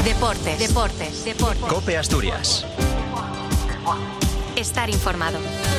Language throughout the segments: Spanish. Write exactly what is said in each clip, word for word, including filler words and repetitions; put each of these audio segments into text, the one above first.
Deportes, deportes, deportes. COPE Asturias. Estar informado.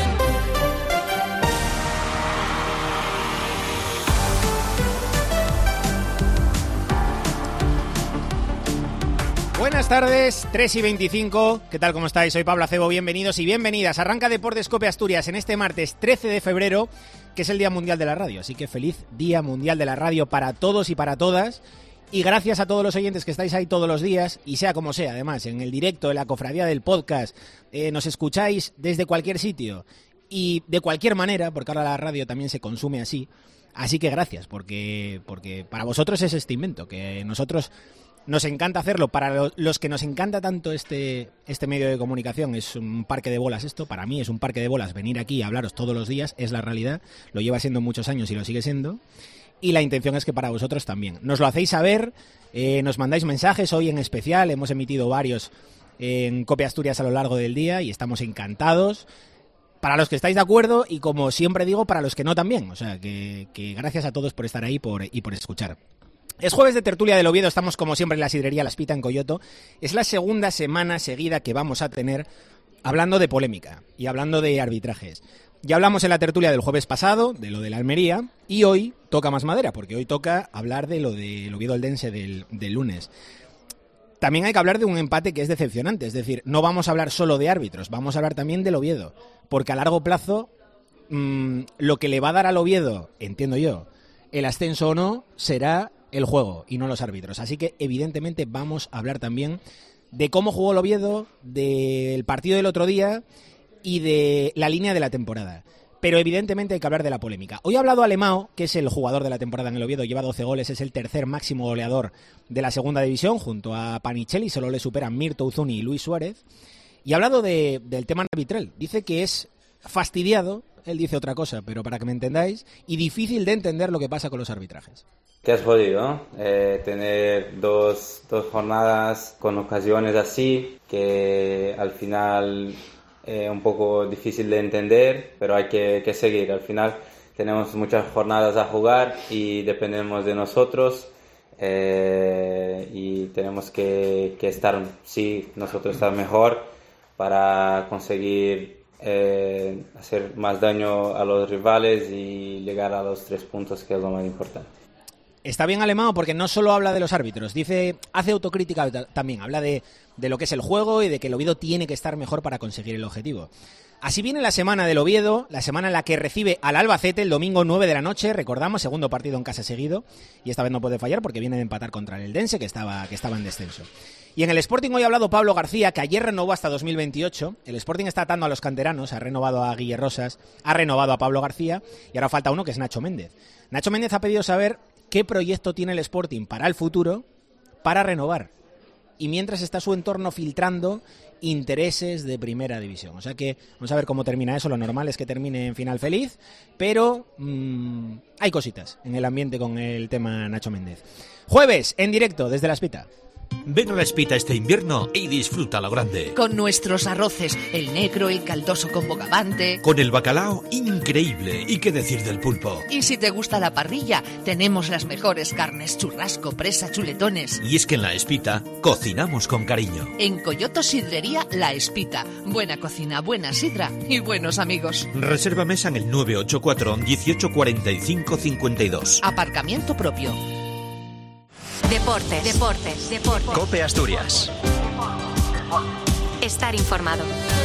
Buenas tardes, tres y veinticinco. ¿Qué tal, cómo estáis? Soy Pablo Acebo, bienvenidos y bienvenidas. Arranca Deportes COPE Asturias en este martes trece de febrero, que es el Día Mundial de la Radio. Así que feliz Día Mundial de la Radio para todos y para todas. Y gracias a todos los oyentes que estáis ahí todos los días, y sea como sea, además, en el directo, en la cofradía del podcast, eh, nos escucháis desde cualquier sitio y de cualquier manera, porque ahora la radio también se consume así. Así que gracias, porque, porque para vosotros es este invento, que nosotros nos encanta hacerlo. Para los que nos encanta tanto este, este medio de comunicación, es un parque de bolas esto. Para mí es un parque de bolas venir aquí a hablaros todos los días, es la realidad. Lo lleva siendo muchos años y lo sigue siendo. Y la intención es que para vosotros también. Nos lo hacéis saber, eh, nos mandáis mensajes, hoy en especial, hemos emitido varios en COPE Asturias a lo largo del día y estamos encantados. Para los que estáis de acuerdo y, como siempre digo, para los que no también. O sea, que, que gracias a todos por estar ahí por, y por escuchar. Es jueves de tertulia del Oviedo, estamos como siempre en la sidrería La Espita en Coyoto. Es la segunda semana seguida que vamos a tener hablando de polémica y hablando de arbitrajes. Ya hablamos en la tertulia del jueves pasado, de lo de la Almería, y hoy toca más madera, porque hoy toca hablar de lo del Oviedo Eldense del, del lunes. También hay que hablar de un empate que es decepcionante, es decir, no vamos a hablar solo de árbitros, vamos a hablar también del Oviedo, porque a largo plazo mmm, lo que le va a dar al Oviedo, entiendo yo, el ascenso o no, será el juego y no los árbitros. Así que evidentemente vamos a hablar también de cómo jugó el Oviedo, del partido del otro día y de la línea de la temporada. Pero evidentemente hay que hablar de la polémica. Hoy ha hablado Alemão, que es el jugador de la temporada en el Oviedo, lleva doce goles, es el tercer máximo goleador de la segunda división, junto a Panicelli, solo le superan Mirto Uzuni y Luis Suárez. Y ha hablado de, del tema arbitral. Dice que es fastidiado, él dice otra cosa, pero para que me entendáis, y difícil de entender lo que pasa con los arbitrajes. Que es jodido, ¿no? Eh, tener dos, dos jornadas con ocasiones así, que al final es eh, un poco difícil de entender, pero hay que, que seguir. Al final tenemos muchas jornadas a jugar y dependemos de nosotros, eh, y tenemos que, que estar, sí, nosotros estar mejor para conseguir eh, hacer más daño a los rivales y llegar a los tres puntos, que es lo más importante. Está bien Alemão porque no solo habla de los árbitros, dice, hace autocrítica también, habla de, de lo que es el juego y de que el Oviedo tiene que estar mejor para conseguir el objetivo. Así viene la semana del Oviedo, la semana en la que recibe al Albacete el domingo nueve de la noche, recordamos, segundo partido en casa seguido, y esta vez no puede fallar porque viene de empatar contra el Eldense, que estaba, que estaba en descenso. Y en el Sporting hoy ha hablado Pablo García, que ayer renovó hasta dos mil veintiocho, el Sporting está atando a los canteranos, ha renovado a Guille Rosas, ha renovado a Pablo García, y ahora falta uno que es Nacho Méndez. Nacho Méndez ha pedido saber qué proyecto tiene el Sporting para el futuro para renovar. Y mientras está su entorno filtrando intereses de primera división. O sea que vamos a ver cómo termina eso. Lo normal es que termine en final feliz, pero mmm, hay cositas en el ambiente con el tema Nacho Méndez. Jueves, en directo desde La Espita. Ven a La Espita este invierno y disfruta lo grande. Con nuestros arroces, el negro, el caldoso con bogavante. Con el bacalao increíble. ¿Y qué decir del pulpo? Y si te gusta la parrilla, tenemos las mejores carnes: churrasco, presa, chuletones. Y es que en La Espita cocinamos con cariño. En Coyoto Sidrería La Espita. Buena cocina, buena sidra y buenos amigos. Reserva mesa en el nueve ocho cuatro, dieciocho cuarenta y cinco cincuenta y dos. Aparcamiento propio. Deportes, deportes, deportes. COPE Asturias. Estar informado.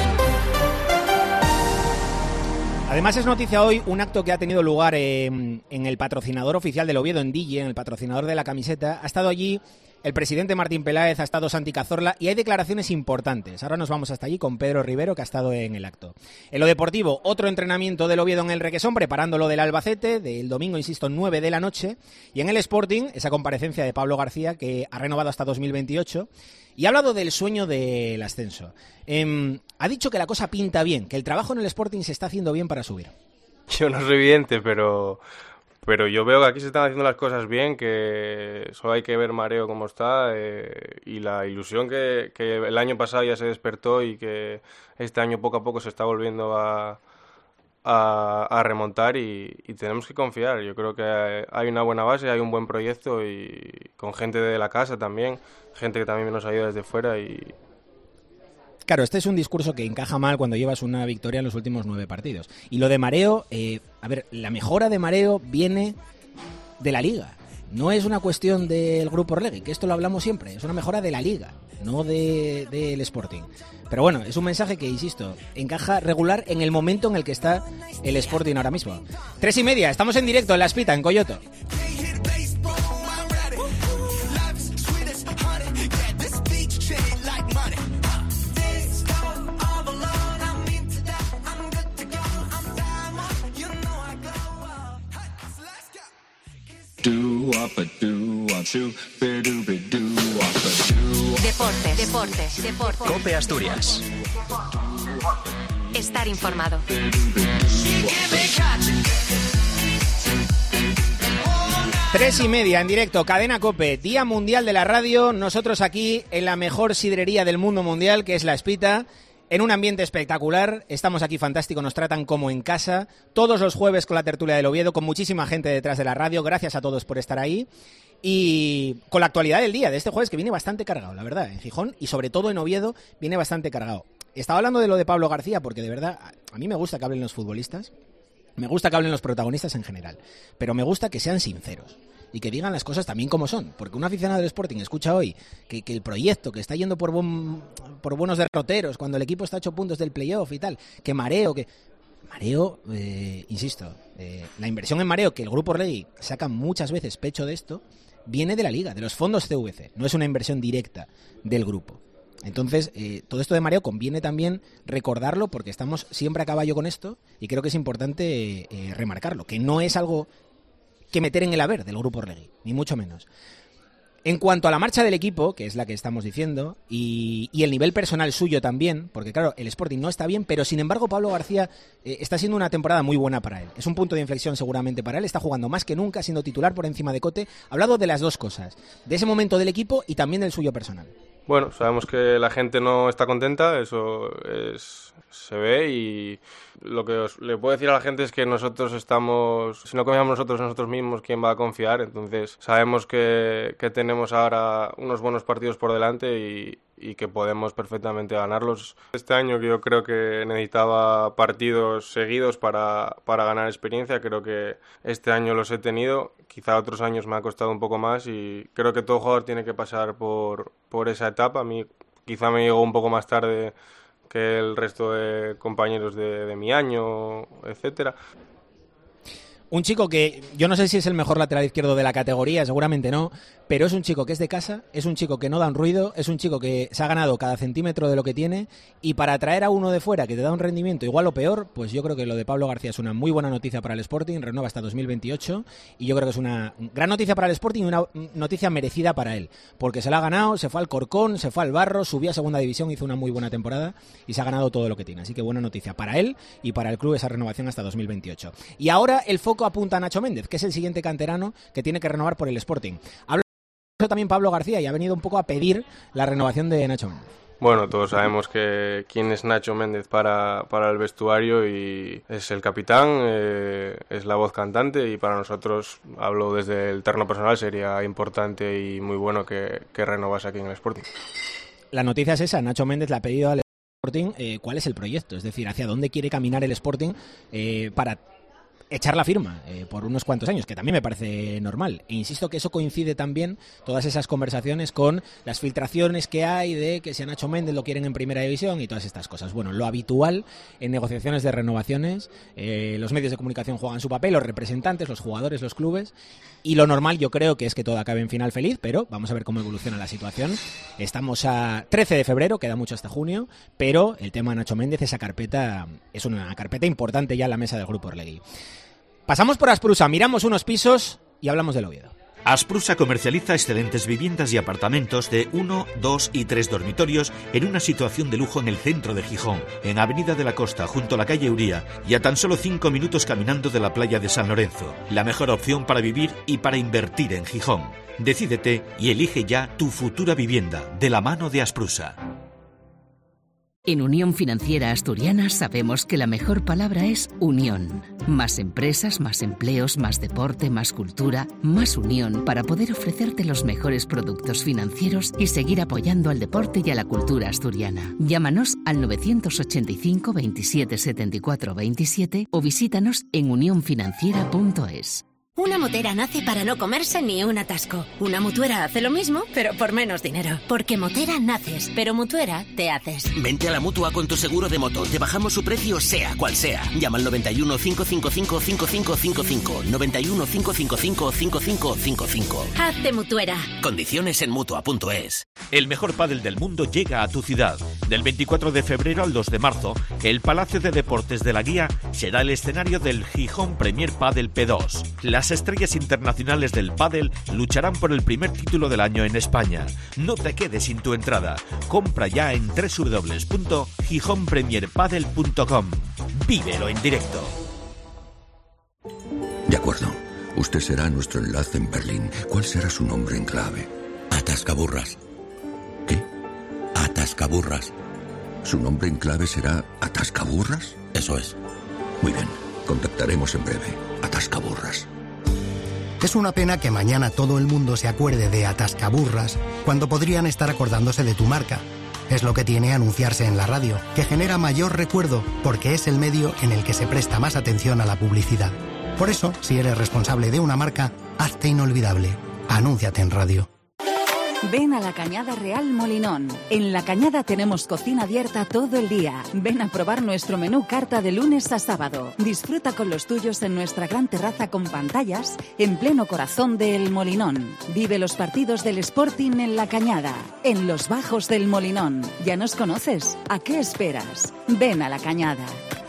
Además es noticia hoy un acto que ha tenido lugar en, en el patrocinador oficial del Oviedo, en Dille, en el patrocinador de la camiseta. Ha estado allí el presidente Martín Peláez, ha estado Santi Cazorla y hay declaraciones importantes. Ahora nos vamos hasta allí con Pedro Rivero, que ha estado en el acto. En lo deportivo, otro entrenamiento del Oviedo en el Requesón, preparándolo del Albacete, del domingo, insisto, nueve de la noche. Y en el Sporting, esa comparecencia de Pablo García, que ha renovado hasta dos mil veintiocho, y ha hablado del sueño del ascenso. Eh, ha dicho que la cosa pinta bien, que el trabajo en el Sporting se está haciendo bien para subir. Yo no soy vidente, pero... Pero yo veo que aquí se están haciendo las cosas bien, que solo hay que ver Mareo cómo está, eh, y la ilusión que, que el año pasado ya se despertó y que este año poco a poco se está volviendo a, a, a remontar y, y tenemos que confiar. Yo creo que hay una buena base, hay un buen proyecto y con gente de la casa también, gente que también nos ayuda desde fuera y... Claro, este es un discurso que encaja mal cuando llevas una victoria en los últimos nueve partidos. Y lo de Mareo, eh, a ver, la mejora de Mareo viene de la Liga. No es una cuestión del Grupo Orlegui, que esto lo hablamos siempre. Es una mejora de la Liga, no de, del Sporting. Pero bueno, es un mensaje que, insisto, encaja regular en el momento en el que está el Sporting ahora mismo. Tres y media, estamos en directo en La Espita, en Coyoto. Deportes, deportes, deportes. COPE Asturias. Estar informado. Tres y media en directo, Cadena COPE, Día Mundial de la Radio. Nosotros aquí en la mejor sidrería del mundo mundial, que es La Espita. En un ambiente espectacular, estamos aquí fantástico, nos tratan como en casa, todos los jueves con la tertulia del Oviedo, con muchísima gente detrás de la radio, gracias a todos por estar ahí, y con la actualidad del día, de este jueves que viene bastante cargado, la verdad, en Gijón, y sobre todo en Oviedo, viene bastante cargado. Estaba hablando de lo de Pablo García, porque de verdad, a mí me gusta que hablen los futbolistas, me gusta que hablen los protagonistas en general, pero me gusta que sean sinceros. Y que digan las cosas también como son. Porque un aficionado del Sporting escucha hoy que, que el proyecto, que está yendo por, buen, por buenos derroteros, cuando el equipo está a ocho puntos del playoff y tal, que Mareo, que... Mareo, eh, insisto, eh, la inversión en Mareo, que el Grupo Orlegui saca muchas veces pecho de esto, viene de la Liga, de los fondos C V C. No es una inversión directa del grupo. Entonces, eh, todo esto de Mareo conviene también recordarlo porque estamos siempre a caballo con esto y creo que es importante eh, remarcarlo, que no es algo que meter en el haber del Grupo Orlegui, ni mucho menos. En cuanto a la marcha del equipo, que es la que estamos diciendo, y, y el nivel personal suyo también, porque claro, el Sporting no está bien, pero sin embargo Pablo García eh, está siendo una temporada muy buena para él. Es un punto de inflexión seguramente para él, está jugando más que nunca, siendo titular por encima de Cote. Ha hablado de las dos cosas, de ese momento del equipo y también del suyo personal. Bueno, sabemos que la gente no está contenta, eso es, se ve y lo que os, le puedo decir a la gente es que nosotros estamos, si no confiamos nosotros en nosotros mismos, ¿quién va a confiar? Entonces sabemos que, que tenemos ahora unos buenos partidos por delante y, y que podemos perfectamente ganarlos. Este año que yo creo que necesitaba partidos seguidos para, para ganar experiencia, creo que este año los he tenido, quizá otros años me ha costado un poco más y creo que todo jugador tiene que pasar por, por esa etapa. A mí quizá me llegó un poco más tarde que el resto de compañeros de, de mi año, etcétera. Un chico que yo no sé si es el mejor lateral izquierdo de la categoría, seguramente no, pero es un chico que es de casa, es un chico que no da un ruido, es un chico que se ha ganado cada centímetro de lo que tiene y para traer a uno de fuera que te da un rendimiento igual o peor, pues yo creo que lo de Pablo García es una muy buena noticia para el Sporting, renueva hasta dos mil veintiocho y yo creo que es una gran noticia para el Sporting y una noticia merecida para él, porque se la ha ganado, se fue al Corcón, se fue al Barro, subió a segunda división, hizo una muy buena temporada y se ha ganado todo lo que tiene, así que buena noticia para él y para el club esa renovación hasta dos mil veintiocho. Y ahora el foco apunta a Nacho Méndez, que es el siguiente canterano que tiene que renovar por el Sporting. Habla también Pablo García y ha venido un poco a pedir la renovación de Nacho Méndez. Bueno, todos sabemos que quién es Nacho Méndez para, para el vestuario y es el capitán, eh, es la voz cantante y para nosotros, hablo desde el terreno personal, sería importante y muy bueno que, que renovase aquí en el Sporting. La noticia es esa, Nacho Méndez le ha pedido al Sporting eh, cuál es el proyecto, es decir, hacia dónde quiere caminar el Sporting eh, para echar la firma eh, por unos cuantos años, que también me parece normal. E insisto que eso coincide también, todas esas conversaciones, con las filtraciones que hay de que si a Nacho Méndez lo quieren en primera división y todas estas cosas. Bueno, lo habitual en negociaciones de renovaciones, eh, los medios de comunicación juegan su papel, los representantes, los jugadores, los clubes, y lo normal yo creo que es que todo acabe en final feliz, pero vamos a ver cómo evoluciona la situación. Estamos a trece de febrero, queda mucho hasta junio, pero el tema de Nacho Méndez, esa carpeta, es una carpeta importante ya en la mesa del Grupo Orlegui. Pasamos por Asprusa, miramos unos pisos y hablamos del Oviedo. Asprusa comercializa excelentes viviendas y apartamentos de uno, dos y tres dormitorios en una situación de lujo en el centro de Gijón, en Avenida de la Costa, junto a la calle Uría, y a tan solo cinco minutos caminando de la playa de San Lorenzo. La mejor opción para vivir y para invertir en Gijón. Decídete y elige ya tu futura vivienda de la mano de Asprusa. En Unión Financiera Asturiana sabemos que la mejor palabra es unión. Más empresas, más empleos, más deporte, más cultura, más unión para poder ofrecerte los mejores productos financieros y seguir apoyando al deporte y a la cultura asturiana. Llámanos al novecientos ochenta y cinco veintisiete setenta y cuatro veintisiete o visítanos en unión financiera punto es. Una motera nace para no comerse ni un atasco. Una mutuera hace lo mismo, pero por menos dinero. Porque motera naces, pero mutuera te haces. Vente a la Mutua con tu seguro de moto. Te bajamos su precio sea cual sea. Llama al noventa y uno, cinco cinco cinco, cinco cinco cinco cinco. noventa y uno, cinco cinco cinco, cinco cinco cinco cinco. Hazte mutuera. Condiciones en mutua punto es. El mejor pádel del mundo llega a tu ciudad. Del veinticuatro de febrero al dos de marzo, el Palacio de Deportes de la Guía será el escenario del Gijón Premier Padel P dos. Las estrellas internacionales del pádel lucharán por el primer título del año en España. No te quedes sin tu entrada. Compra ya en doble u doble u doble u punto gijón premier padel punto com. Vívelo en directo. De acuerdo. Usted será nuestro enlace en Berlín. ¿Cuál será su nombre en clave? Atascaburras. ¿Qué? Atascaburras. ¿Su nombre en clave será Atascaburras? Eso es. Muy bien. Contactaremos en breve. Atascaburras. Es una pena que mañana todo el mundo se acuerde de Atascaburras cuando podrían estar acordándose de tu marca. Es lo que tiene anunciarse en la radio, que genera mayor recuerdo porque es el medio en el que se presta más atención a la publicidad. Por eso, si eres responsable de una marca, hazte inolvidable. Anúnciate en radio. Ven a La Cañada Real Molinón. En La Cañada tenemos cocina abierta todo el día. Ven a probar nuestro menú carta de lunes a sábado. Disfruta con los tuyos en nuestra gran terraza con pantallas en pleno corazón de El Molinón. Vive los partidos del Sporting en La Cañada, en los bajos del Molinón. ¿Ya nos conoces? ¿A qué esperas? Ven a La Cañada.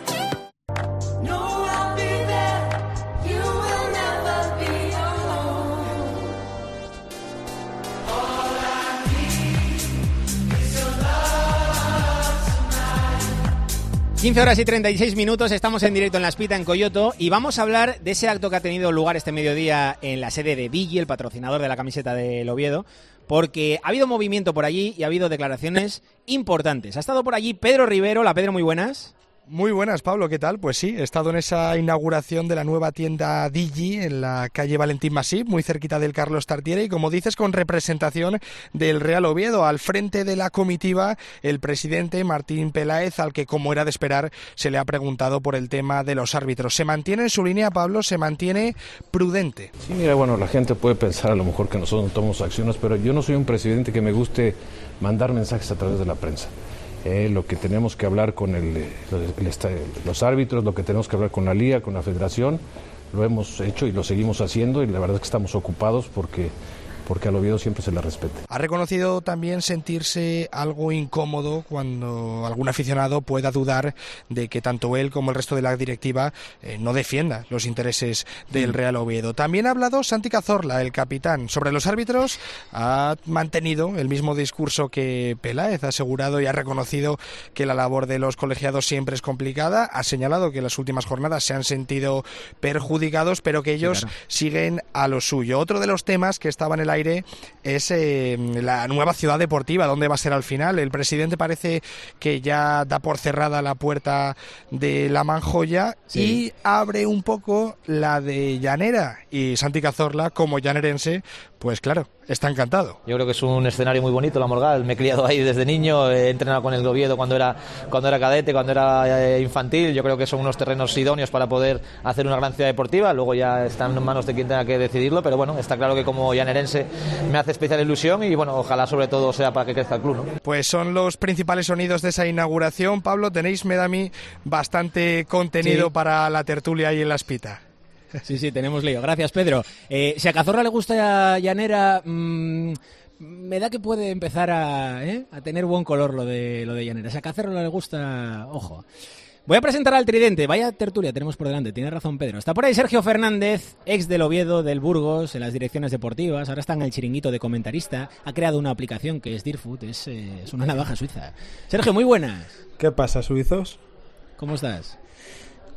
quince horas y treinta y seis minutos, estamos en directo en La Espita, en Coyoto, y vamos a hablar de ese acto que ha tenido lugar este mediodía en la sede de Digi, el patrocinador de la camiseta del Oviedo, porque ha habido movimiento por allí y ha habido declaraciones importantes. Ha estado por allí Pedro Rivero. Hola, Pedro, muy buenas. Muy buenas, Pablo, ¿qué tal? Pues sí, he estado en esa inauguración de la nueva tienda Digi en la calle Valentín Masip, muy cerquita del Carlos Tartiere, y como dices, con representación del Real Oviedo. Al frente de la comitiva, el presidente Martín Peláez, al que, como era de esperar, se le ha preguntado por el tema de los árbitros. ¿Se mantiene en su línea, Pablo? ¿Se mantiene prudente? Sí, mira, bueno, la gente puede pensar a lo mejor que nosotros no tomamos acciones, pero yo no soy un presidente que me guste mandar mensajes a través de la prensa. Eh, lo que tenemos que hablar con el, el, el, los árbitros, lo que tenemos que hablar con la Liga, con la Federación, lo hemos hecho y lo seguimos haciendo, y la verdad es que estamos ocupados porque porque al Oviedo siempre se le respeta. Ha reconocido también sentirse algo incómodo cuando algún aficionado pueda dudar de que tanto él como el resto de la directiva eh, no defienda los intereses del Real Oviedo. También ha hablado Santi Cazorla, el capitán. Sobre los árbitros ha mantenido el mismo discurso que Peláez, ha asegurado y ha reconocido que la labor de los colegiados siempre es complicada, ha señalado que en las últimas jornadas se han sentido perjudicados, pero que ellos sí, claro, siguen a lo suyo. Otro de los temas que estaba en el aire es eh, la nueva ciudad deportiva, ¿dónde va a ser al final? El presidente parece que ya da por cerrada la puerta de la Manjoya, sí, y abre un poco la de Llanera, y Santi Cazorla, como llanerense, pues claro, está encantado. Yo creo que es un escenario muy bonito, la Morgal. Me he criado ahí desde niño, he entrenado con el Oviedo cuando era, cuando era cadete, cuando era infantil. Yo creo que son unos terrenos idóneos para poder hacer una gran ciudad deportiva. Luego ya están en manos de quien tenga que decidirlo, pero bueno, está claro que como llanerense me hace especial ilusión y bueno, ojalá sobre todo sea para que crezca el club, ¿no? Pues son los principales sonidos de esa inauguración. Pablo, tenéis, me da a mí, bastante contenido sí, para la tertulia ahí en La Espita. Sí, sí, tenemos lío. Gracias, Pedro. Eh, si a Cazorla le gusta Llanera, mmm, me da que puede empezar a, ¿eh? a tener buen color lo de, lo de Llanera. Si a Cazorla le gusta, ojo. Voy a presentar al tridente. Vaya tertulia tenemos por delante. Tiene razón, Pedro. Está por ahí Sergio Fernández, ex del Oviedo, del Burgos, en las direcciones deportivas. Ahora está en el chiringuito de comentarista. Ha creado una aplicación que es Deerfoot. Es, eh, es una navaja suiza. Sergio, muy buenas. ¿Qué pasa, suizos? ¿Cómo estás?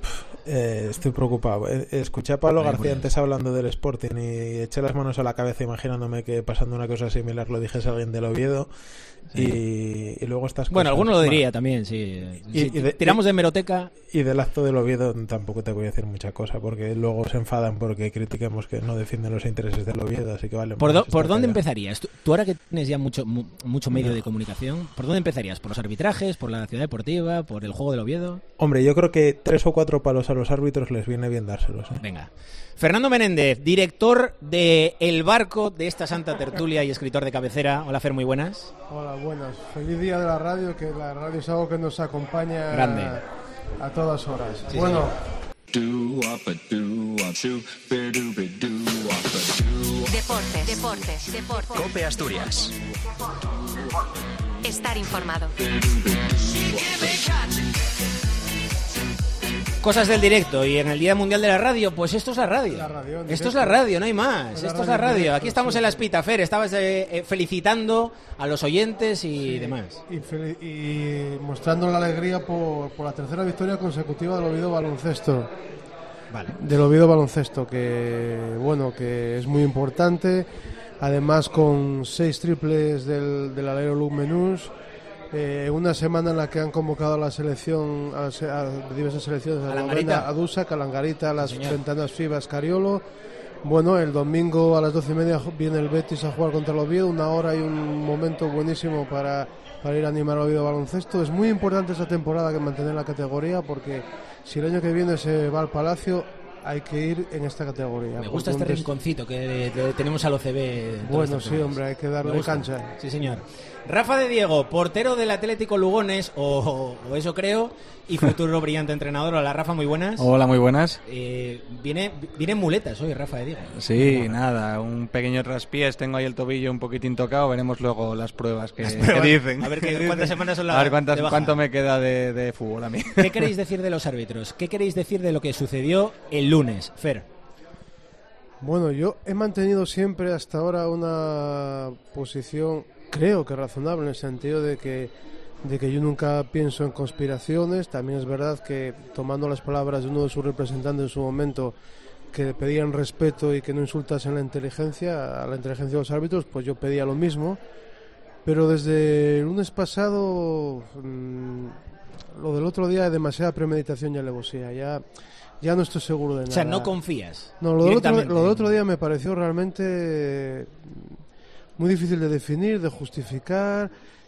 Eh, estoy preocupado. Eh, escuché a Pablo Vale, García pues. antes hablando del Sporting y eché las manos a la cabeza imaginándome que pasando una cosa similar lo dijese alguien del Oviedo. Sí. Y, y luego estas cosas. Bueno, alguno lo diría bueno, también, sí. Y, si y de, tiramos de hemeroteca. Y del acto del Oviedo tampoco te voy a decir mucha cosa, porque luego se enfadan porque critiquemos que no defienden los intereses del Oviedo, así que vale. ¿Por, do, ¿por dónde empezarías? Tú, tú ahora que tienes ya mucho mu, mucho medio no. de comunicación, ¿por dónde empezarías? ¿Por los arbitrajes? ¿Por la ciudad deportiva? ¿Por el juego del Oviedo? Hombre, yo creo que tres o cuatro palos a los árbitros les viene bien dárselos. ¿eh? Venga. Fernando Menéndez, director de El Barco, de esta santa tertulia y escritor de cabecera. Hola, Fer, muy buenas. Hola, buenas. Feliz día de la radio, que la radio es algo que nos acompaña Grande. a todas horas. Sí, bueno. Deportes, deportes, deportes. COPE Asturias. Estar informado. Cosas del directo y en el Día Mundial de la Radio, pues esto es la radio. La radio esto es la radio, no hay más. La esto es la radio. directo, Aquí estamos sí. en la Espita, Fer. Estabas eh, eh, felicitando a los oyentes y sí, demás. Y, fel- y mostrando la alegría por, por la tercera victoria consecutiva del Oviedo Baloncesto. Vale. Del Oviedo Baloncesto, que bueno, que es muy importante. Además, con seis triples del, del alero Luc Menús. Eh, una semana en la que han convocado a la selección, a, a diversas selecciones, a la Adusa, Calangarita, las Señor. Ventanas Fibas, Cariolo. Bueno, el domingo a las doce y media viene el Betis a jugar contra el Oviedo, una hora y un momento buenísimo para, para ir a animar al Oviedo Baloncesto. Es muy importante esta temporada que mantener la categoría, porque si el año que viene se va al Palacio, hay que ir en esta categoría. Me gusta este rinconcito que de, de, tenemos al O C B. Bueno, sí, hombre, hay que darle cancha. Sí, señor. Rafa de Diego, portero del Atlético Lugones, o, o eso creo, y futuro brillante entrenador. Hola, Rafa, muy buenas. Hola, muy buenas. Eh, viene, viene en muletas hoy, Rafa de Diego. Sí, bueno. nada, un pequeño traspiés, tengo ahí el tobillo un poquitín tocado, veremos luego las pruebas que, las pruebas, que dicen. A ver qué, cuántas semanas son las. A ver cuántas, cuánto me queda de, de fútbol a mí. ¿Qué queréis decir de los árbitros? ¿Qué queréis decir de lo que sucedió el lunes, Fer? Bueno, yo he mantenido siempre hasta ahora una posición, creo que razonable, en el sentido de que, de que yo nunca pienso en conspiraciones. También es verdad que, tomando las palabras de uno de sus representantes en su momento, que pedían respeto y que no insultasen la inteligencia, a la inteligencia de los árbitros, pues yo pedía lo mismo. Pero desde el lunes pasado, mmm, lo del otro día, demasiada premeditación y alevosía. Ya... Ya no estoy seguro de nada. O sea, no confías. No, lo del, otro, lo del otro día me pareció realmente muy difícil de definir, de justificar,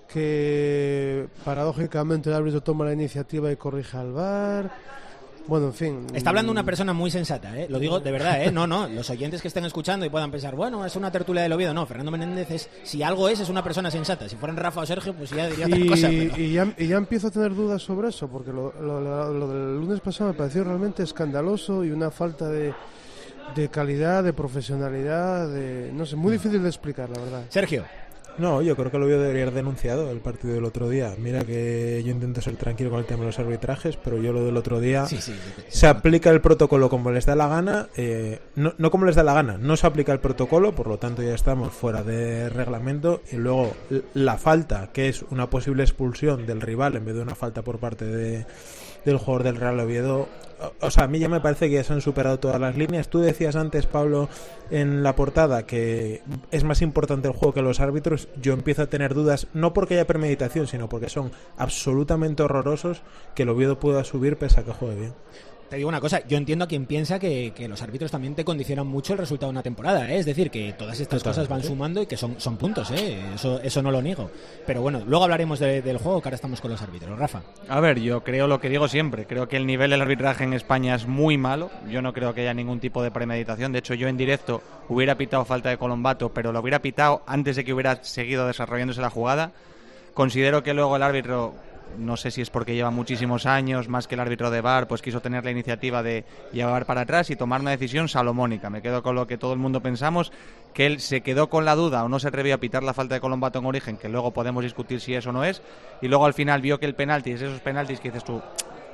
que paradójicamente el árbitro toma la iniciativa y corrige al V A R. Bueno, en fin. Está hablando una persona muy sensata, ¿eh? Lo digo de verdad, ¿eh? No, no, los oyentes que estén escuchando y puedan pensar, bueno, es una tertulia del Oviedo. No, Fernando Menéndez es, si algo es, es una persona sensata. Si fueran Rafa o Sergio, pues ya diría otra y, cosa. Pero... Y, ya, y ya empiezo a tener dudas sobre eso, porque lo, lo, lo, lo del lunes pasado me pareció realmente escandaloso y una falta de, de calidad, de profesionalidad, de no sé, muy difícil de explicar, la verdad. Sergio. No, yo creo que lo debería haber denunciado el partido del otro día. Mira que yo intento ser tranquilo con el tema de los arbitrajes, pero yo lo del otro día sí, sí, sí, sí. se aplica el protocolo como les da la gana, eh, no, no como les da la gana, no se aplica el protocolo, por lo tanto ya estamos fuera de reglamento, y luego la falta, que es una posible expulsión del rival en vez de una falta por parte de, del jugador del Real Oviedo. O sea, a mí ya me parece que ya se han superado todas las líneas. Tú decías antes, Pablo, en la portada que es más importante el juego que los árbitros. Yo empiezo a tener dudas, no porque haya premeditación, sino porque son absolutamente horrorosos que el Oviedo pueda subir pese a que juegue bien. Te digo una cosa, yo entiendo a quien piensa que, que los árbitros también te condicionan mucho el resultado de una temporada, ¿eh? Es decir, que todas estas Totalmente. cosas van sumando y que son, son puntos, ¿eh? Eso, eso no lo niego. Pero bueno, luego hablaremos de, del juego, que ahora estamos con los árbitros. Rafa. A ver, yo creo lo que digo siempre, creo que el nivel del arbitraje en España es muy malo, yo no creo que haya ningún tipo de premeditación, de hecho yo en directo hubiera pitado falta de Colombato, pero lo hubiera pitado antes de que hubiera seguido desarrollándose la jugada. Considero que luego el árbitro... No sé si es porque lleva muchísimos años, más que el árbitro de V A R, pues quiso tener la iniciativa de llevar para atrás y tomar una decisión salomónica. Me quedo con lo que todo el mundo pensamos, que él se quedó con la duda o no se atrevió a pitar la falta de Colombato en origen, que luego podemos discutir si eso no es, y luego al final vio que el penalti es esos penaltis que dices tú,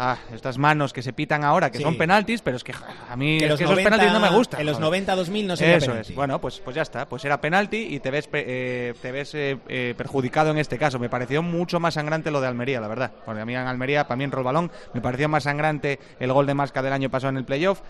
ah, estas manos que se pitan ahora, que Sí. son penaltis, pero es que a mí Que es los que esos noventa penaltis no me gustan. En los joder. noventa dos mil no sería Eso penalti. es. Bueno, pues, pues ya está. Pues era penalti y te ves, eh, te ves eh, eh, perjudicado en este caso. Me pareció mucho más sangrante lo de Almería, la verdad. Porque a mí en Almería, para mí en Rolbalón, me pareció más sangrante el gol de Masca del año pasado en el playoff.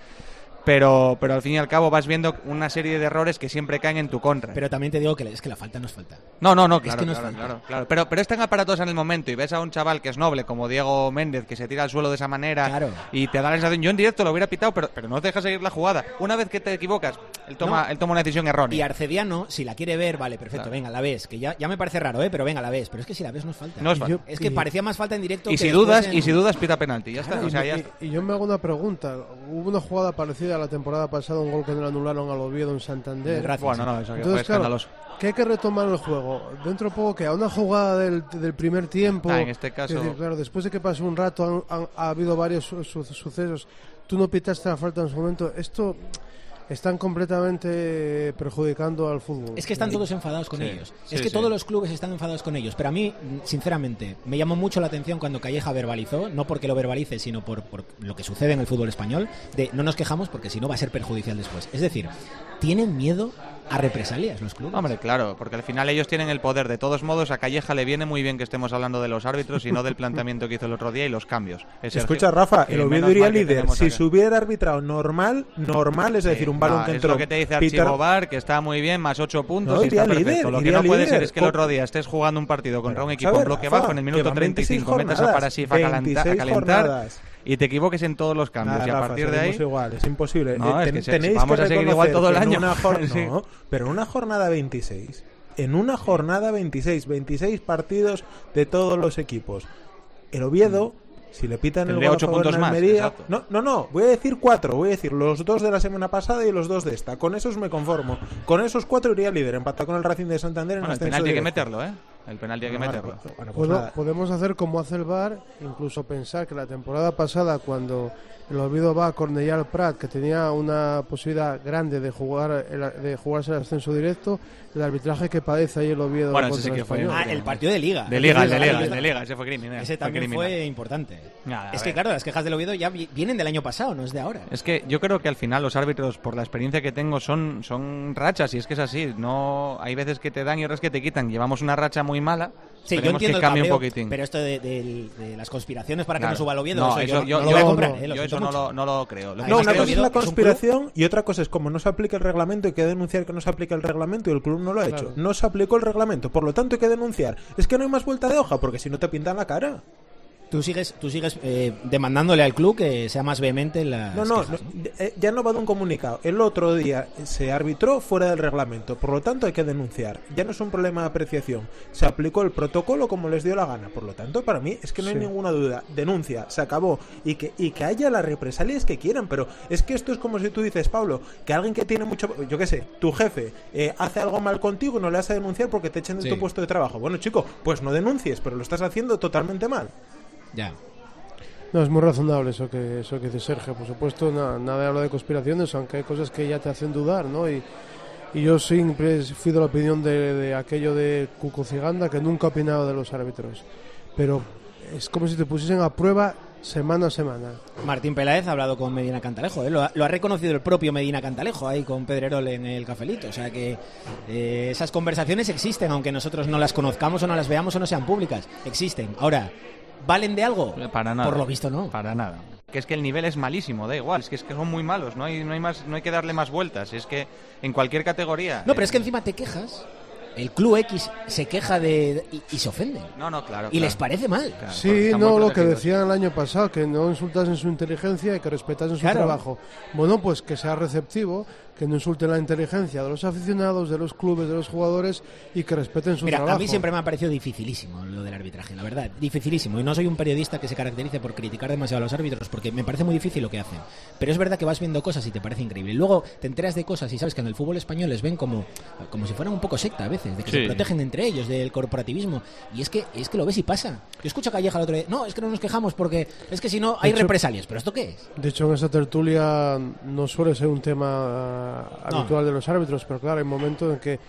Pero, pero al fin y al cabo vas viendo una serie de errores que siempre caen en tu contra. Pero también te digo que es que la falta no es falta. No, no, no, Es claro, que no es claro, falta. claro, claro. Pero, pero están aparatosos en el momento y ves a un chaval que es noble como Diego Méndez que se tira al suelo de esa manera Claro. y te da la sensación, yo en directo lo hubiera pitado, pero, pero no te deja seguir la jugada. Una vez que te equivocas, él toma, No. él toma una decisión errónea. Y Arcediano, si la quiere ver, vale, perfecto, Claro. venga, la ves. Que ya, ya me parece raro, ¿eh? Pero venga, la ves. Pero es que si la ves no es falta. No es falta. Es que parecía más falta en directo Y que si después dudas, en- y si dudas pita penalti, ya está. Claro, O sea, y, ya y- está. y yo me hago una pregunta. Hubo una jugada parecida a la temporada pasada, un gol que no le anularon al Oviedo en Santander. El Racing, Bueno, sí. no, eso que fue Entonces, claro, escandaloso. que hay que retomar el juego. Dentro de poco, que a una jugada del, del primer tiempo. Ah, en este caso- es decir, claro, después de que pasó un rato, han- han- ha habido varios su- su- sucesos. Tú no pitaste la falta en su momento. Esto. Están completamente perjudicando al fútbol. Es que están todos enfadados con Sí, ellos. sí, es que sí. todos los clubes están enfadados con ellos. Pero a mí, sinceramente, me llamó mucho la atención cuando Calleja verbalizó, no porque lo verbalice, sino por, por lo que sucede en el fútbol español, de no nos quejamos porque si no va a ser perjudicial después. Es decir, tienen miedo a represalias los clubes. Hombre, claro, porque al final ellos tienen el poder. De todos modos, a Calleja le viene muy bien que estemos hablando de los árbitros y no del planteamiento que hizo el otro día y los cambios. Es Sergio, Escucha, Rafa, que el menos Oviedo iría mal que líder. tenemos Si acá. se hubiera arbitrado normal, normal, es decir, un balón No, que es entró. lo que te dice Peter- Archivo Bar, que está muy bien, más ocho puntos No, y está iría perfecto. líder, lo que iría no puede líder. ser es que el Con- otro día estés jugando un partido contra un Pero, equipo ¿sabes, en bloque Rafa? bajo en el Que minuto van treinta y cinco, veintiséis metas a jornadas, Parasif a calentar, a veintiséis calentar jornadas. y te equivoques en todos los cambios. Nada, y a Rafa, partir de ahí... seguimos igual, es imposible. No, Eh, es ten- que se- tenéis vamos que a seguir igual reconocer todo el que en año. una jor- Sí. No, pero en una jornada veintiséis, en una jornada veintiséis, veintiséis partidos de todos los equipos. El Oviedo, si le pitan el Tendría gol a ocho favor puntos en más, Almería, exacto. no, no, no, voy a decir cuatro, voy a decir los dos de la semana pasada y los dos de esta. Con esos me conformo. Con esos cuatro iría líder, empatado con el Racing de Santander en Bueno, el ascenso penalti hay que directo. meterlo, ¿eh? El penalti hay que Bueno, meterlo. bueno, pues Puedo- nada. podemos hacer como hace el V A R, incluso pensar que la temporada pasada, cuando el Oviedo va a Cornellà al Prat, que tenía una posibilidad grande de jugar el- de jugarse el ascenso directo, el arbitraje que padece ahí el Oviedo Bueno, ese contra sí el que fue- Español. Ah, el partido de Liga. De Liga, el de Liga, Ese- el de Liga, ese fue criminal. Ese fue también criminal. fue importante. Nada, a es que ver. claro, las quejas del Oviedo ya vi- vienen del año pasado, no es de ahora. Es que yo creo que al final los árbitros, por la experiencia que tengo, son, son rachas y es que es así. No, hay veces que te dan y otras que te quitan. Llevamos una racha muy mala. Sí, yo esperemos entiendo que el cambie cabreo, un poquitín. pero esto de, de- de las conspiraciones para que Claro. no suba el Oviedo, No, eso, eso yo, yo- no yo- lo voy a no, comprar. no, eh, lo yo eso siento no mucho. lo, no lo creo. Lo que No, pasa una es que cosa es el la Oviedo es un conspiración y otra cosa es como no se aplica el reglamento, hay que denunciar que no se aplica el reglamento y el club no lo ha hecho. Claro. No se aplicó el reglamento, por lo tanto hay que denunciar. Es que no hay más vuelta de hoja, porque si no te pintan la cara. Tú sigues, tú sigues eh, demandándole al club que sea más vehemente en las No, no, quejas, no, eh, ya no va de un comunicado. El otro día se arbitró fuera del reglamento, por lo tanto hay que denunciar. Ya no es un problema de apreciación. Se aplicó el protocolo como les dio la gana, por lo tanto para mí es que no hay Sí. ninguna duda. Denuncia, se acabó y que y que haya las represalias que quieran, pero es que esto es como si tú dices, Pablo, que alguien que tiene mucho, yo qué sé, tu jefe eh, hace algo mal contigo y no le vas a denunciar porque te echen de Sí. tu puesto de trabajo. Bueno, chico, pues no denuncies, pero lo estás haciendo totalmente mal. Ya. No, es muy razonable eso que eso que dice Sergio. Por supuesto, na- nadie habla de conspiraciones, aunque hay cosas que ya te hacen dudar, ¿no? Y, y yo siempre fui de la opinión de, de aquello de Cuco Ciganda, que nunca ha opinado de los árbitros. Pero es como si te pusiesen a prueba semana a semana. Martín Peláez ha hablado con Medina Cantalejo, ¿eh? lo, ha, lo ha reconocido el propio Medina Cantalejo ahí con Pedrerol en el cafelito, o sea que eh, esas conversaciones existen, aunque nosotros no las conozcamos o no las veamos o no sean públicas, existen. Ahora, ¿valen de algo? Para nada. Por lo visto no. Para nada. Que es que el nivel es malísimo, da igual. Es que, es que son muy malos. No hay, no hay más, no hay que darle más vueltas. Es que en cualquier categoría. No, pero es que encima te quejas. El Club X se queja de y, y se ofende. No, no, claro. Y claro. les parece mal. Claro, porque Sí, están no, muy lo que protegidos. decían el año pasado, que no insultasen su inteligencia y que respetasen su Claro. trabajo. Bueno, pues que sea receptivo, que no insulten la inteligencia de los aficionados, de los clubes, de los jugadores y que respeten su Mira, trabajo. a mí siempre me ha parecido dificilísimo lo del arbitraje, la verdad, dificilísimo. Y no soy un periodista que se caracterice por criticar demasiado a los árbitros, porque me parece muy difícil lo que hacen. Pero es verdad que vas viendo cosas y te parece increíble. Luego te enteras de cosas y sabes que en el fútbol español les ven como, como si fueran un poco secta a veces, de que Sí. se protegen entre ellos, del corporativismo. Y es que es que lo ves y pasa. Yo escucho a Calleja el otro día, no, es que no nos quejamos porque es que si no hay De hecho- represalias. ¿Pero esto qué es? De hecho, en esa tertulia no suele ser un tema ah, No. habitual de los árbitros, pero claro, hay momentos en que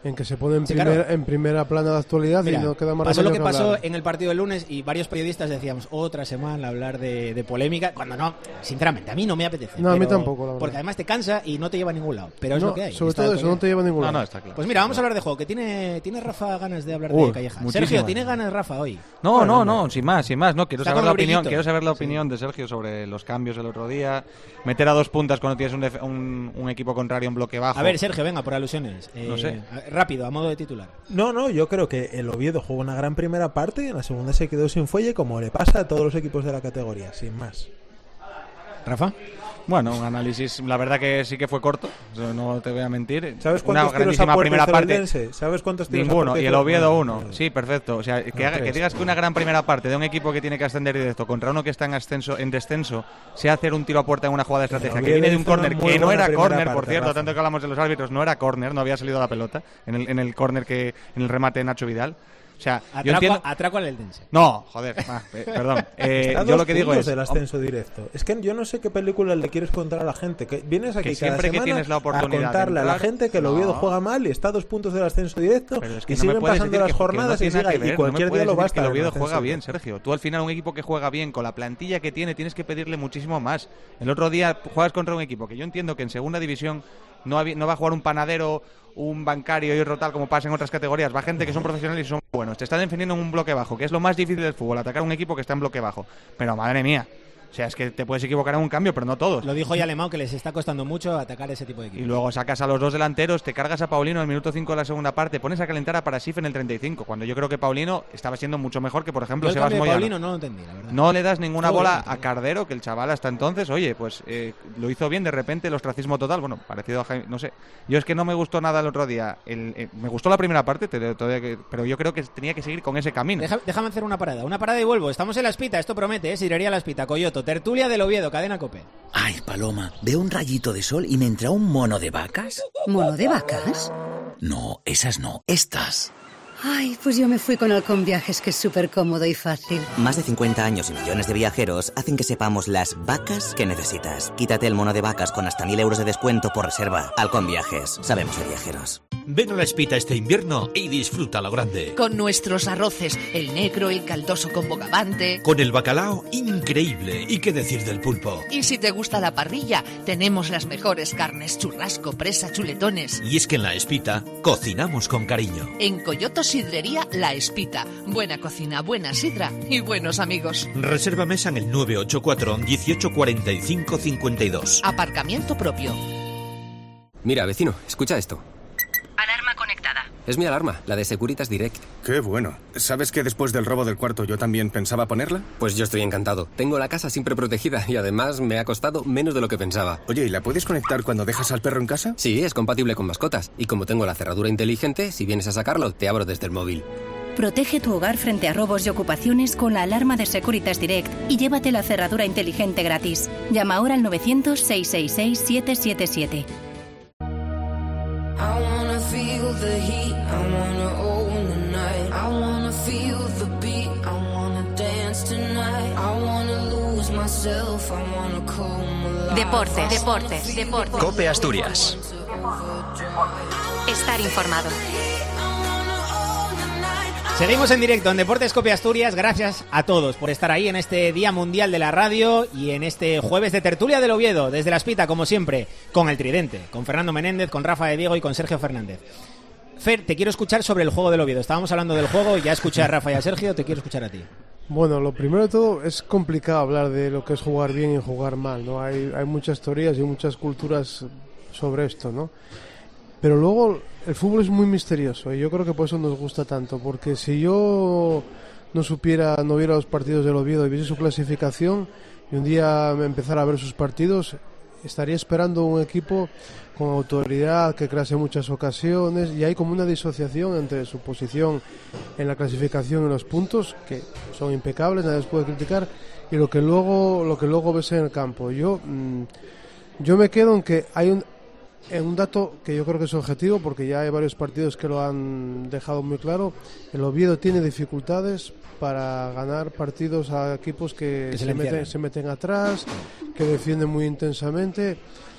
en que se pone en, Sí, primer, claro. en primera plana de actualidad. Mira, y no queda más pasó lo que remedio que pasó hablar. en el partido del lunes y varios periodistas decíamos otra semana hablar de, de polémica, cuando no, sinceramente, a mí no me apetece. No, a mí pero- tampoco, la verdad. Porque además te cansa y no te lleva a ningún lado, pero es No, lo que hay. sobre está todo lo eso, que no hay. te lleva a ningún No, lado. no, está claro. Pues mira, vamos a hablar de juego, que tiene, tiene Rafa ganas de hablar Uh, de Calleja. muchísimas. Sergio, ¿tiene ganas Rafa hoy? No, Bueno, no, no, sin más, sin más, no, quiero Está saber con la los opinión, brillitos. quiero saber la opinión de Sergio sobre los cambios del otro día, meter a dos puntas cuando tienes un, def- un, un equipo contrario en bloque bajo. A ver, Sergio, venga, por alusiones. Eh, No sé. a- Rápido, a modo de titular. No, no, yo creo que el Oviedo jugó una gran primera parte y en la segunda se quedó sin fuelle, como le pasa a todos los equipos de la categoría, sin más. Rafa. Bueno, un análisis, la verdad que sí que fue corto, eso no te voy a mentir. ¿Sabes Una cuántos tiros a grandísima puerta primera hizo el parte. Eldense? ¿Sabes cuántos tiros a Ninguno, puerta y hizo el el- Oviedo Bueno, uno. Sí, perfecto. O sea, que, No, haga- que tres. digas que una gran primera parte de un equipo que tiene que ascender directo contra uno que está en ascenso, en descenso, sea hacer un tiro a puerta en una jugada de estrategia que Oviedo viene de un hizo una córner muy que no buena era primera córner, por parte, cierto, Rafa. tanto que hablamos de los árbitros, no era córner, no había salido la pelota en el, en el córner que en el remate de Nacho Vidal. O sea, yo Atraco, entiendo. atraco al Eldense. No, joder, ah, eh, perdón. Eh, Está a yo dos lo que digo puntos es. del ascenso directo. Es que yo no sé qué película le quieres contar a la gente. Que vienes aquí Que cada siempre que semana tienes la oportunidad a de contarle a la entrar- gente que el Oviedo No. juega mal y está a dos puntos del ascenso directo Pero es que y no me siguen puedes pasando decir las que- que no jornadas y, tiene nada siga- que ver, y cualquier no me día lo puedes va a decir que estar el en Oviedo ascenso juega bien, directo. Sergio. Tú al final un equipo que juega bien con la plantilla que tiene tienes que pedirle muchísimo más. El otro día juegas contra un equipo que yo entiendo que en segunda división no, habi- no va a jugar un panadero, un bancario y otro tal como pasa en otras categorías. Va gente que son profesionales y son buenos. Te están defendiendo en un bloque bajo, que es lo más difícil del fútbol, atacar a un equipo que está en bloque bajo. Pero madre mía. O sea, es que te puedes equivocar en un cambio, pero no todos. Lo dijo ya Alemão que les está costando mucho atacar ese tipo de Y equipos. luego sacas a los dos delanteros, te cargas a Paulino en el minuto cinco de la segunda parte, pones a calentar a Parasif en el treinta y cinco, cuando yo creo que Paulino estaba siendo mucho mejor que, por ejemplo, Yo el Sebas cambio de Moyano. Paulino no lo entendí, la verdad. No le das ninguna Estuvo bola bien, a Cardero, que el chaval hasta entonces, oye, pues eh, lo hizo bien, de repente el ostracismo total, bueno, parecido a Jaime, no sé. Yo es que no me gustó nada el otro día. El, eh, me gustó la primera parte, te- todavía que- pero yo creo que tenía que seguir con ese camino. Deja- déjame hacer una parada. Una parada y vuelvo. Estamos en La Espita, esto promete, ¿eh? Sidrería La Espita, Coyoto, tertulia del Oviedo, cadena COPE. Ay, Paloma, veo un rayito de sol y me entra un mono de vacas. ¿Mono de vacas? No, esas no, estas. Ay, pues yo me fui con Halcón Viajes, que es súper cómodo y fácil. Más de cincuenta años y millones de viajeros hacen que sepamos las vacas que necesitas. Quítate el mono de vacas con hasta mil euros de descuento por reserva. Halcón Viajes, sabemos de viajeros. Ven a La Espita este invierno y disfruta lo grande. Con nuestros arroces, el negro, el caldoso con bogavante. Con el bacalao increíble. ¿Y qué decir del pulpo? Y si te gusta la parrilla, tenemos las mejores carnes, churrasco, presa, chuletones. Y es que en La Espita cocinamos con cariño. En Coyoto Sidrería La Espita. Buena cocina, buena sidra y buenos amigos. Reserva mesa en el nueve ocho cuatro, dieciocho cuarenta y cinco cincuenta y dos. Aparcamiento propio. Mira, vecino, escucha esto. Alarma conectada. Es mi alarma, la de Securitas Direct. Qué bueno. ¿Sabes que después del robo del cuarto yo también pensaba ponerla? Pues yo estoy encantado. Tengo la casa siempre protegida y además me ha costado menos de lo que pensaba. Oye, ¿y la puedes conectar cuando dejas al perro en casa? Sí, es compatible con mascotas. Y como tengo la cerradura inteligente, si vienes a sacarlo, te abro desde el móvil. Protege tu hogar frente a robos y ocupaciones con la alarma de Securitas Direct y llévate la cerradura inteligente gratis. Llama ahora al novecientos, seiscientos sesenta y seis, siete siete siete. I wanna feel the heat, I wanna own the night. I wanna feel the beat, I wanna dance tonight. I wanna lose myself, I wanna come alive. Deportes, deportes, deportes. COPE Asturias. Estar informado. Seguimos en directo en Deportes COPE Asturias. Gracias a todos por estar ahí en este Día Mundial de la Radio y en este jueves de tertulia del Oviedo, desde La Espita, como siempre, con el Tridente, con Fernando Menéndez, con Rafa de Diego y con Sergio Fernández. Fer, te quiero escuchar sobre el juego del Oviedo. Estábamos hablando del juego y ya escuché a Rafa y a Sergio, te quiero escuchar a ti. Bueno, lo primero de todo, es complicado hablar de lo que es jugar bien y jugar mal, ¿no? Hay, hay muchas teorías y muchas culturas sobre esto, ¿no? Pero luego el fútbol es muy misterioso y yo creo que por eso nos gusta tanto, porque si yo no supiera, no viera los partidos del Oviedo y viese su clasificación y un día me empezara a ver sus partidos, estaría esperando un equipo con autoridad, que crease muchas ocasiones, y hay como una disociación entre su posición en la clasificación y los puntos, que son impecables, nadie les puede criticar, y lo que luego lo que luego ves en el campo. Yo mmm, yo me quedo en que hay un en un dato que yo creo que es objetivo, porque ya hay varios partidos que lo han dejado muy claro. El Oviedo tiene dificultades para ganar partidos a equipos que, Que se se, le meten, encierran. se meten atrás, que defienden muy intensamente.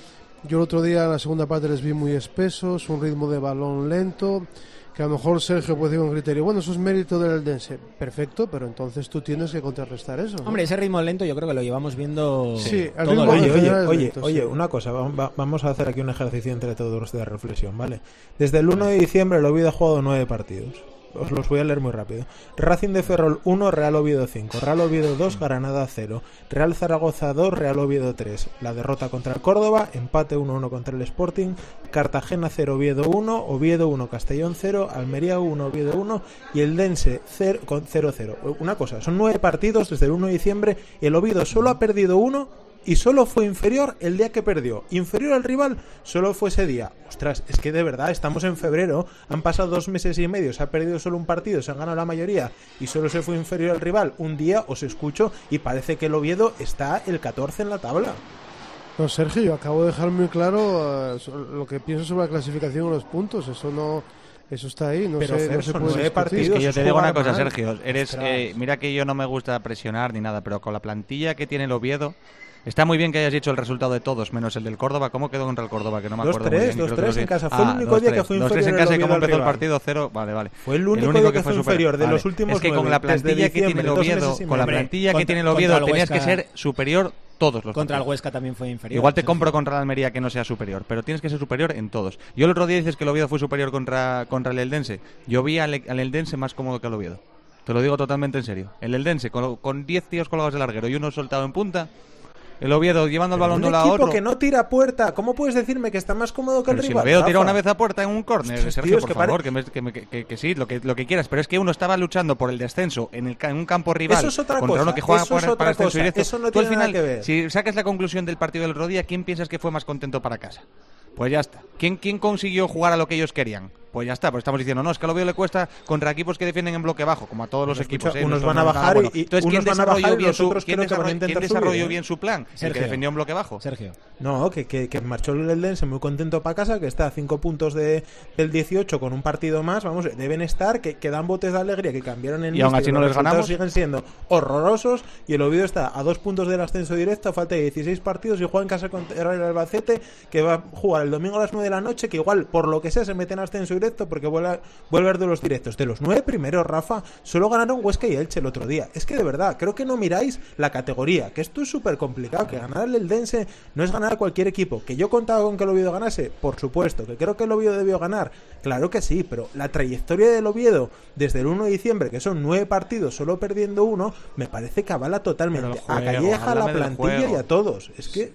Yo el otro día en la segunda parte les vi muy espesos, un ritmo de balón lento, que a lo mejor Sergio puede decir un criterio, bueno, eso es mérito del Eldense. Perfecto, pero entonces tú tienes que contrarrestar eso, ¿no? Hombre, ese ritmo lento yo creo que lo llevamos viendo sí, todo ritmo, Oye, oye, lento, oye, sí. oye, una cosa, va- vamos a hacer aquí un ejercicio entre todos de reflexión, ¿vale? Desde el uno de diciembre el Oviedo ha jugado nueve partidos. Os los voy a leer muy rápido. Racing de Ferrol uno, Real Oviedo cinco, Real Oviedo dos, Granada cero, Real Zaragoza dos, Real Oviedo tres, la derrota contra el Córdoba, empate uno uno contra el Sporting, Cartagena cero, Oviedo uno, Oviedo uno, Castellón cero, Almería uno, Oviedo uno y el Dense cero cero. Una cosa, son nueve partidos desde el uno de diciembre, el Oviedo solo ha perdido uno y solo fue inferior el día que perdió. Inferior al rival solo fue ese día. Ostras, es que de verdad estamos en febrero, han pasado dos meses y medio, se ha perdido solo un partido, se han ganado la mayoría y solo se fue inferior al rival. Un día os escucho y parece que el Oviedo está el catorce en la tabla. No, Sergio, yo acabo de dejar muy claro uh, lo que pienso sobre la clasificación de los puntos. Eso no... Eso está ahí, no Pero sé, Fer, no se son puede nueve discutir. partidos. Es que yo te digo una cosa, mal. Sergio. Eres, eh, mira que yo no me gusta presionar ni nada, pero con la plantilla que tiene el Oviedo, está muy bien que hayas dicho el resultado de todos, menos el del Córdoba. ¿Cómo quedó contra el Córdoba? Que no me acuerdo muy bien. dos tres, Creo que dos tres lo en sé. casa. Fue el Ah, único día que fue dos tres inferior en el casa y Oviedo cómo al empezó el rival. partido cero. Vale, vale. Fue el único día que fue super- inferior de vale. los últimos Es que con nueve, la desde plantilla que tiene el diciembre, dos Oviedo, meses y con la medio. plantilla que Contra- tiene el contra Oviedo, el tenías que Huesca. ser superior todos los Contra el partidos. Huesca también fue inferior. Igual te Sergio. compro contra la Almería que no sea superior, pero tienes que ser superior en todos. Yo el otro día dices que el Oviedo fue superior contra, contra el Eldense. Yo vi al, al Eldense más cómodo que al Oviedo. Te lo digo totalmente en serio. El Eldense, con con diez tíos colgados de larguero y uno soltado en punta. El Oviedo llevando el Pero balón de un un lado a equipo otro. que no tira a puerta, ¿cómo puedes decirme que está más cómodo que el Pero si rival? el Oviedo tira Rafa? una vez a puerta en un córner, Ostras, Sergio, tío, es por que pare- favor, que, me- que, me- que- que sí, lo que, lo que quieras. Pero es que uno estaba luchando por el descenso en, el, ca- en un campo rival Eso es otra contra cosa, uno que juega eso es para, otra para el descenso cosa, directo. eso no Tú al tiene nada final, que ver. si sacas la conclusión del partido del otro día, ¿quién piensas que fue más contento para casa? Pues ya está. ¿Quién, ¿Quién consiguió jugar a lo que ellos querían? Pues ya está, pues estamos diciendo, no, es que al Oviedo le cuesta contra equipos que defienden en bloque bajo, como a todos los Escucha, equipos. ¿eh? unos No van a son nada bajar bueno. y- y Entonces, unos ¿quién van a desarrolló bajar y bien los su, otros ¿quién creo que van a desarrolló, intentar quién subir, desarrolló ¿eh? bien su plan? El Sergio. que defendió en bloque bajo. Sergio. No, que, que, que marchó el Eldense muy contento para casa, que está a cinco puntos de, del dieciocho con un partido más. Vamos, deben estar, que, que dan botes de alegría, que cambiaron el Y aún míster, así no los les resultados ganamos. siguen siendo horrorosos y el Oviedo está a dos puntos del ascenso directo, falta de dieciséis partidos y juega en casa contra el Albacete, que va a jugar el domingo a las nueve de la noche, que igual, por lo que sea, se mete en ascenso directo porque vuelve a, vuelve a ver de los directos. De los nueve primeros, Rafa, solo ganaron Huesca y Elche el otro día. Es que de verdad, creo que no miráis la categoría, que esto es súper complicado, que ganar el Eldense no es ganar a cualquier equipo. Que yo contaba con que el Oviedo ganase, por supuesto. Que creo que el Oviedo debió ganar, claro que sí, pero la trayectoria del Oviedo desde el uno de diciembre, que son nueve partidos, solo perdiendo uno, me parece que avala totalmente Pero el juego, a Calleja, a la háblame del plantilla juego. y a todos. Es que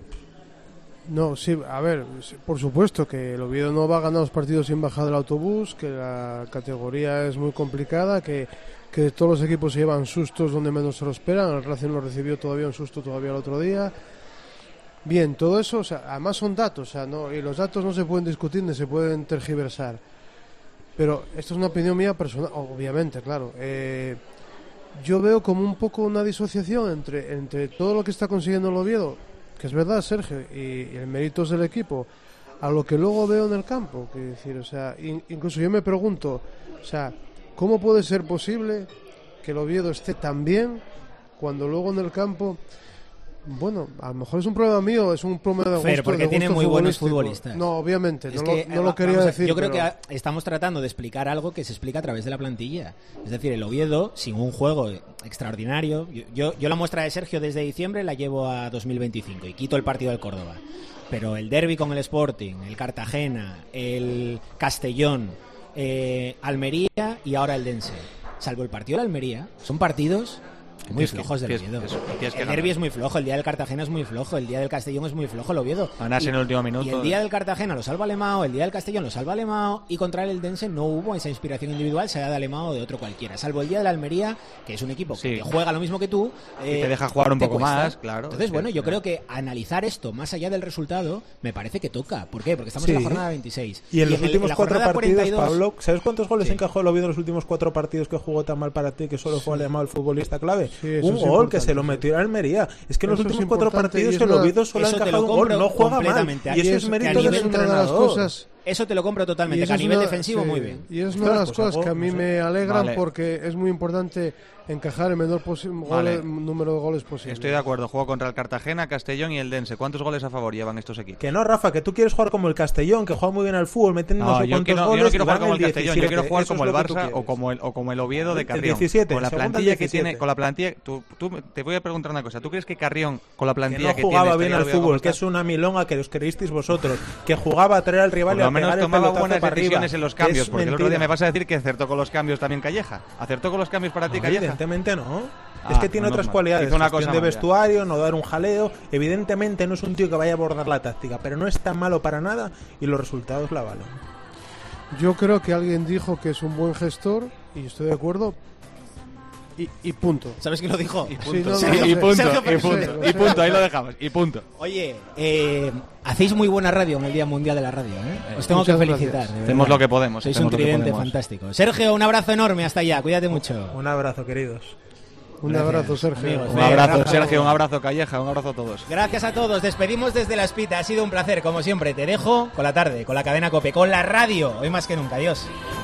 No, sí, a ver, sí, por supuesto que el Oviedo no va a ganar los partidos sin bajar del autobús, que la categoría es muy complicada, que, que todos los equipos se llevan sustos donde menos se lo esperan. El Racing lo recibió todavía un susto todavía el otro día. Bien, todo eso, o sea, además son datos, o sea, no, y los datos no se pueden discutir ni se pueden tergiversar. Pero esto es una opinión mía personal, obviamente, claro. Eh, yo veo como un poco una disociación entre, entre todo lo que está consiguiendo el Oviedo, que es verdad, Sergio, y, y el mérito es del equipo, a lo que luego veo en el campo. Que decir, o sea, in, incluso yo me pregunto, o sea, ¿cómo puede ser posible que el Oviedo esté tan bien cuando luego en el campo, bueno, a lo mejor es un problema mío, es un problema de gusto, Fer, porque de tiene gusto muy buenos futbolístico. futbolistas. No, obviamente, Es no, que, lo, no eh, lo quería vamos a- decir. Yo creo pero- que estamos tratando de explicar algo que se explica a través de la plantilla. Es decir, el Oviedo, sin un juego extraordinario. Yo, yo, yo la muestra de Sergio desde diciembre la llevo a dos mil veinticinco y quito el partido del Córdoba. Pero el derbi con el Sporting, el Cartagena, el Castellón, eh, Almería y ahora el Dense. Salvo el partido de Almería, son partidos muy Tienes que- flojos del tienes- Oviedo. eso, tienes que El ganar. derbi es muy flojo, el día del Cartagena es muy flojo, el día del Castellón es muy flojo, el Oviedo. Ganas Y- en el último minuto. Y el día del Cartagena lo salva Alemao, el día del Castellón lo salva Alemao, y contra el Eldense no hubo esa inspiración individual, sea de Alemao o de otro cualquiera, salvo el día de la Almería, que es un equipo Sí. que juega lo mismo que tú. Y eh, te deja jugar un te poco cuesta. más, claro. Entonces, Es bueno, que- yo creo que analizar esto más allá del resultado me parece que toca. ¿Por qué? Porque estamos Sí. en la jornada veintiséis. Y en los el- últimos la cuatro jornada partidos, cuarenta y dos, Pablo, ¿sabes cuántos goles Sí. encajó el Oviedo en los últimos cuatro partidos que jugó tan mal para ti, que solo fue Alemán el futbolista clave? Sí, eso un es gol importante, que se lo sí. metió a Almería. Es que en los Eso es últimos cuatro importante y partidos es el una- Oviedo solo ha eso te encajado lo un gol, compro no juega mal. completamente. Y Y eso es es que mérito a del nivel- es una de las entrenador. cosas. Eso te lo compro Y totalmente, eso que a es nivel una- defensivo sí, muy bien. Y es una de Ostras, las pues cosas algo, que a mí no sé. me alegran Vale. porque es muy importante encajar el menor Vale. número de goles posible. Estoy de acuerdo, juego contra el Cartagena, Castellón y el Dense. ¿Cuántos goles a favor llevan estos equipos? Que no, Rafa, que tú quieres jugar como el Castellón, que juega muy bien al fútbol, meten no, no sé yo, cuántos quiero, goles. Yo no quiero y jugar van como el el Castellón, diecisiete. yo quiero jugar Eso como es el lo que tú Barça o como el, o como el Oviedo de El Carrión. diecisiete, con la se plantilla apunta que el tiene, diecisiete. con la plantilla, tú, tú te voy a preguntar una cosa. ¿Tú crees que Carrión con la Que plantilla no que, jugaba tiene bien al fútbol, que es una milonga que os creísteis vosotros, que jugaba a traer al rival Por y lo a menos pegar el tomaba pelotazo buenas para arriba. decisiones en los cambios, Es porque el otro día mentira. me vas a decir que acertó con los cambios también Calleja. ¿Acertó con los cambios para ti, No, Calleja? evidentemente no. Ah, es que tiene menos otras mal. cualidades. Hizo una Gestión cosa de mal, ya. vestuario, no dar un jaleo. Evidentemente no es un tío que vaya a abordar la táctica, pero no es tan malo para nada y los resultados la valen. Yo creo que alguien dijo que es un buen gestor y estoy de acuerdo. Y, y punto. ¿Sabes quién lo dijo? Y punto. Sí, no, no, y no, punto, Sergio y Pérez. punto, y punto, ahí lo dejamos, y punto. Oye, eh, hacéis muy buena radio en el Día Mundial de la Radio, ¿eh? Os tengo Muchas que felicitar. gracias. de verdad. Hacemos lo que podemos, Sois hacemos un lo que tridente podemos. fantástico. Sergio, un abrazo enorme hasta allá. Cuídate mucho. Un abrazo, queridos. Un Gracias, abrazo, Sergio. amigos. Un abrazo, Rafa. Sergio, un abrazo, Calleja, un abrazo a todos. Gracias a todos. Despedimos desde la Espita. Ha sido un placer, como siempre. Te dejo con la tarde, con la cadena COPE, con la radio. Hoy más que nunca. Adiós.